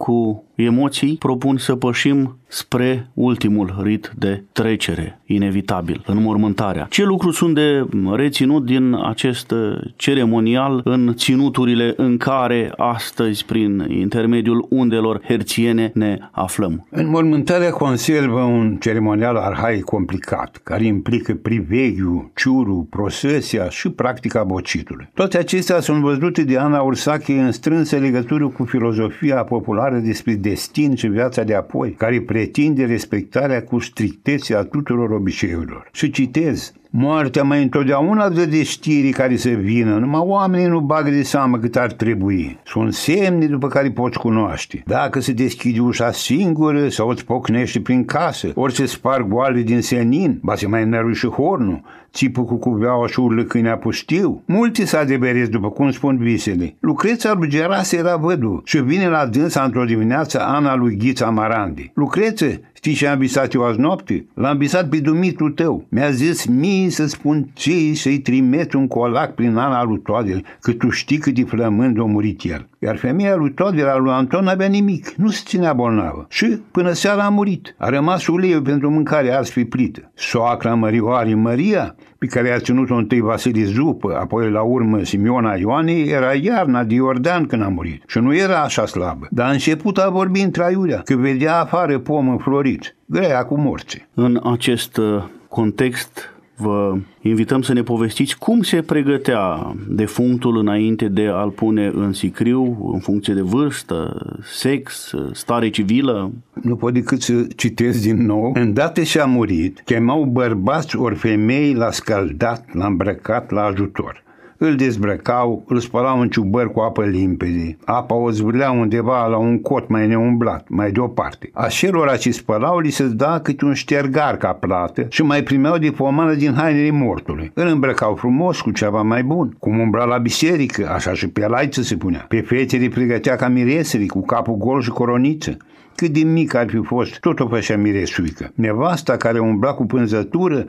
cu emoții, propun să pășim spre ultimul rit de trecere, inevitabil, înmormântarea. Ce lucruri sunt de reținut din acest ceremonial în ținuturile în care astăzi, prin intermediul undelor herțiene, ne aflăm? Înmormântarea conservă un ceremonial arhaic complicat, care implică priveghiul, ciurul, prosesia și practica bocitului. Toate acestea sunt văzute de Ana Ursache în strânsă legătură cu filozofia populară despre destin și viața de apoi, care pretinde respectarea cu strictețe a tuturor obiceiurilor. Și citez: moartea mai întotdeauna dă de știri care să vină, numai oamenii nu bagă de seamă cât ar trebui. Sunt semne după care poți cunoaște. Dacă se deschide ușa singură sau îți pocnește prin casă, ori se sparg goale din senin, ba se mai năruși hornul, țipă cu cuveaua și urlă câinea pustiu. Mulți s-a adeveresc, după cum spun visele. Lucreța lui Gerase era vădu și vine la dânsa într-o dimineață Ana lui Ghița Marandi. Lucreță, știi ce am visat eu azi noapte? L-am visat pe dumitru tău. Mi-a zis mie să spun ție să-i trimit un colac prin Ana lui Toader, că tu știi cât de flămând a murit el. Iar femeia lui Toader, a lui Anton, n-avea nimic, nu se ținea bolnavă. Și până seara a murit. A rămas uleiul pentru mâncare ars pe plită. Soacra Mărioarei Maria, pe care a ținut-o întâi Vasile Zupă, apoi la urmă Simiona Ioanei, era iarna de Iordan când a murit. Și nu era așa slabă. Dar a început a vorbi întraiurea, că vedea afară pom înflorit, grea cu morții. În acest context, vă invităm să ne povestiți cum se pregătea defunctul înainte de a-l pune în sicriu, în funcție de vârstă, sex, stare civilă. Nu pot decât să citesc din nou. Îndată ce a murit, chemau bărbați ori femei, l-a scăldat, l-a îmbrăcat, la ajutor. Îl dezbrăcau, îl spălau în ciubări cu apă limpede. Apa o zvârlea undeva la un cot mai neumblat, mai deoparte. Acelora ce spălau li se da câte un ștergar ca plată și mai primeau de pomană din hainele mortului. Îl îmbrăcau frumos cu ceva mai bun. Cum umbra la biserică, așa și pe laiță se punea. Pe fetele pregătea ca miresele, cu capul gol și coroniță. Cât de mic ar fi fost, tot o făcea miresuică. Nevasta care umbla cu pânzătură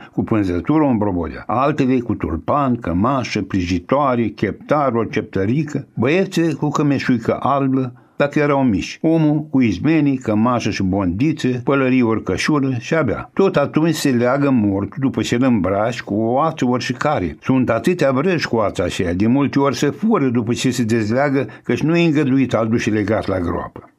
o îmbrobodea. Altele cu tulpan, cămașă, prijitoare, cheptar, o ceptărică. Băiețe cu cămeșuică albă, dacă erau mici. Omul cu izmenii, cămașă și bondițe, pălării ori cășură și abia. Tot atunci se leagă mort după ce îl îmbraci cu o ață oricare. Sunt atâtea vrăji cu ața aceea, de multe ori se fură după ce se dezleagă, căci nu e îngăduit al duși legat la groapă.